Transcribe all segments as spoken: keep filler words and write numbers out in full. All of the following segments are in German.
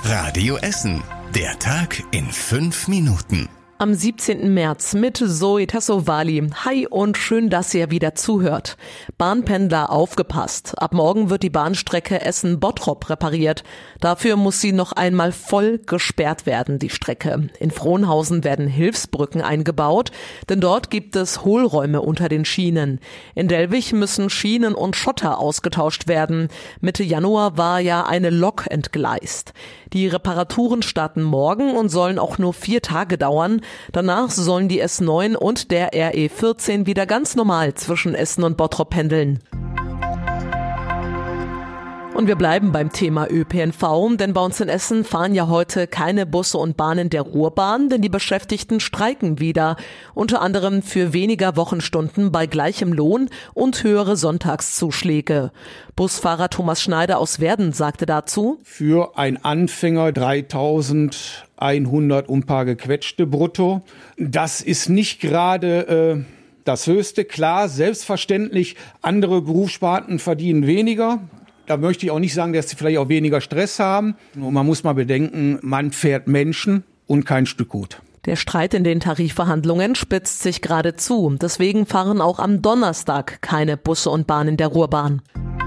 Radio Essen. Der Tag in fünf Minuten. Am siebzehnten März mit Zoe Tassovali. Hi und schön, dass ihr wieder zuhört. Bahnpendler, aufgepasst. Ab morgen wird die Bahnstrecke Essen-Bottrop repariert. Dafür muss sie noch einmal voll gesperrt werden, die Strecke. In Frohnhausen werden Hilfsbrücken eingebaut, denn dort gibt es Hohlräume unter den Schienen. In Dellwig müssen Schienen und Schotter ausgetauscht werden. Mitte Januar war ja eine Lok entgleist. Die Reparaturen starten morgen und sollen auch nur vier Tage dauern. Danach sollen die S neun und der R E vierzehn wieder ganz normal zwischen Essen und Bottrop pendeln. Und wir bleiben beim Thema Ö P N V, denn bei uns in Essen fahren ja heute keine Busse und Bahnen der Ruhrbahn, denn die Beschäftigten streiken wieder. Unter anderem für weniger Wochenstunden bei gleichem Lohn und höhere Sonntagszuschläge. Busfahrer Thomas Schneider aus Werden sagte dazu: Für einen Anfänger dreitausendeinhundert und ein paar gequetschte brutto. Das ist nicht gerade äh, das Höchste. Klar, selbstverständlich, andere Berufssparten verdienen weniger. Da möchte ich auch nicht sagen, dass sie vielleicht auch weniger Stress haben. Nur man muss mal bedenken, man fährt Menschen und kein Stück Gut. Der Streit in den Tarifverhandlungen spitzt sich gerade zu. Deswegen fahren auch am Donnerstag keine Busse und Bahnen der Ruhrbahn.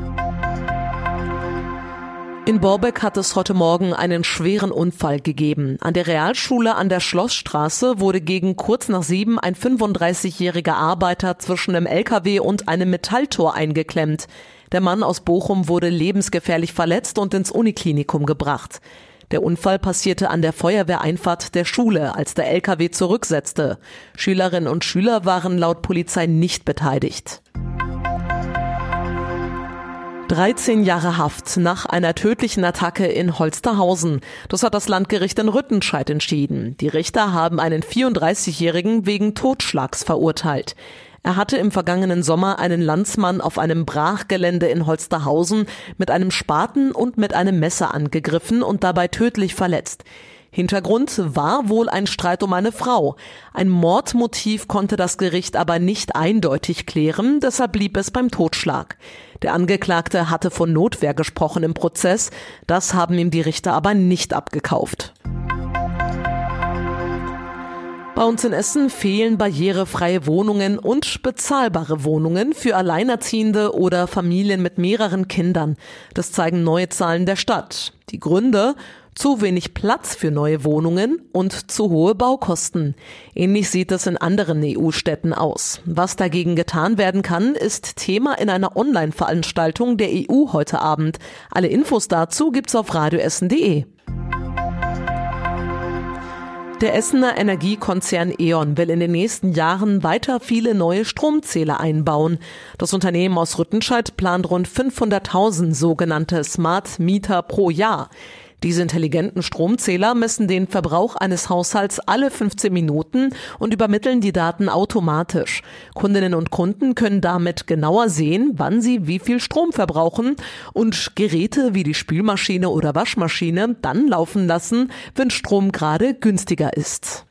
In Borbeck hat es heute Morgen einen schweren Unfall gegeben. An der Realschule an der Schlossstraße wurde gegen kurz nach sieben ein fünfunddreißigjähriger Arbeiter zwischen einem L K W und einem Metalltor eingeklemmt. Der Mann aus Bochum wurde lebensgefährlich verletzt und ins Uniklinikum gebracht. Der Unfall passierte an der Feuerwehreinfahrt der Schule, als der L K W zurücksetzte. Schülerinnen und Schüler waren laut Polizei nicht beteiligt. dreizehn Jahre Haft nach einer tödlichen Attacke in Holsterhausen. Das hat das Landgericht in Rüttenscheid entschieden. Die Richter haben einen vierunddreißigjährigen wegen Totschlags verurteilt. Er hatte im vergangenen Sommer einen Landsmann auf einem Brachgelände in Holsterhausen mit einem Spaten und mit einem Messer angegriffen und dabei tödlich verletzt. Hintergrund war wohl ein Streit um eine Frau. Ein Mordmotiv konnte das Gericht aber nicht eindeutig klären, deshalb blieb es beim Totschlag. Der Angeklagte hatte von Notwehr gesprochen im Prozess, das haben ihm die Richter aber nicht abgekauft. Bei uns in Essen fehlen barrierefreie Wohnungen und bezahlbare Wohnungen für Alleinerziehende oder Familien mit mehreren Kindern. Das zeigen neue Zahlen der Stadt. Die Gründe: zu wenig Platz für neue Wohnungen und zu hohe Baukosten. Ähnlich sieht es in anderen E U-Städten aus. Was dagegen getan werden kann, ist Thema in einer Online-Veranstaltung der E U heute Abend. Alle Infos dazu gibt's auf radioessen punkt de. Der Essener Energiekonzern E.ON will in den nächsten Jahren weiter viele neue Stromzähler einbauen. Das Unternehmen aus Rüttenscheid plant rund fünfhunderttausend sogenannte Smart Meter pro Jahr. Diese intelligenten Stromzähler messen den Verbrauch eines Haushalts alle fünfzehn Minuten und übermitteln die Daten automatisch. Kundinnen und Kunden können damit genauer sehen, wann sie wie viel Strom verbrauchen und Geräte wie die Spülmaschine oder Waschmaschine dann laufen lassen, wenn Strom gerade günstiger ist.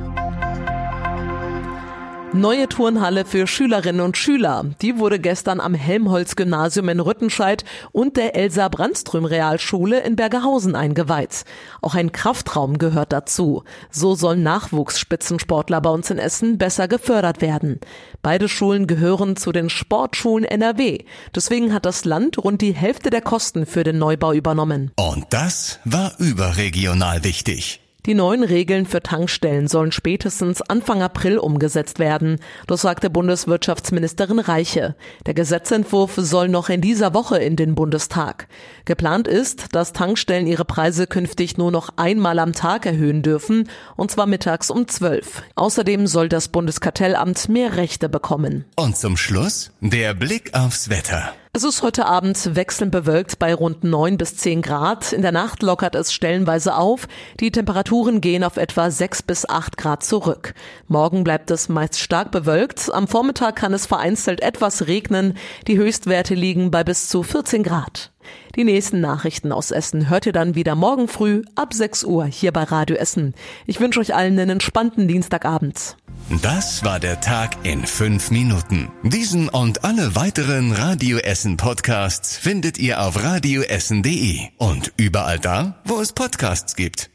Neue Turnhalle für Schülerinnen und Schüler. Die wurde gestern am Helmholtz-Gymnasium in Rüttenscheid und der Elsa-Brandström-Realschule in Bergerhausen eingeweiht. Auch ein Kraftraum gehört dazu. So sollen Nachwuchsspitzensportler bei uns in Essen besser gefördert werden. Beide Schulen gehören zu den Sportschulen N R W. Deswegen hat das Land rund die Hälfte der Kosten für den Neubau übernommen. Und das war überregional wichtig. Die neuen Regeln für Tankstellen sollen spätestens Anfang April umgesetzt werden. Das sagte Bundeswirtschaftsministerin Reiche. Der Gesetzentwurf soll noch in dieser Woche in den Bundestag. Geplant ist, dass Tankstellen ihre Preise künftig nur noch einmal am Tag erhöhen dürfen, und zwar mittags um zwölf. Außerdem soll das Bundeskartellamt mehr Rechte bekommen. Und zum Schluss der Blick aufs Wetter. Es ist heute Abend wechselnd bewölkt bei rund neun bis zehn Grad. In der Nacht lockert es stellenweise auf. Die Temperaturen gehen auf etwa sechs bis acht Grad zurück. Morgen bleibt es meist stark bewölkt. Am Vormittag kann es vereinzelt etwas regnen. Die Höchstwerte liegen bei bis zu vierzehn Grad. Die nächsten Nachrichten aus Essen hört ihr dann wieder morgen früh ab sechs Uhr hier bei Radio Essen. Ich wünsche euch allen einen entspannten Dienstagabend. Das war der Tag in fünf Minuten. Diesen und alle weiteren Radio Essen Podcasts findet ihr auf radioessen punkt de und überall da, wo es Podcasts gibt.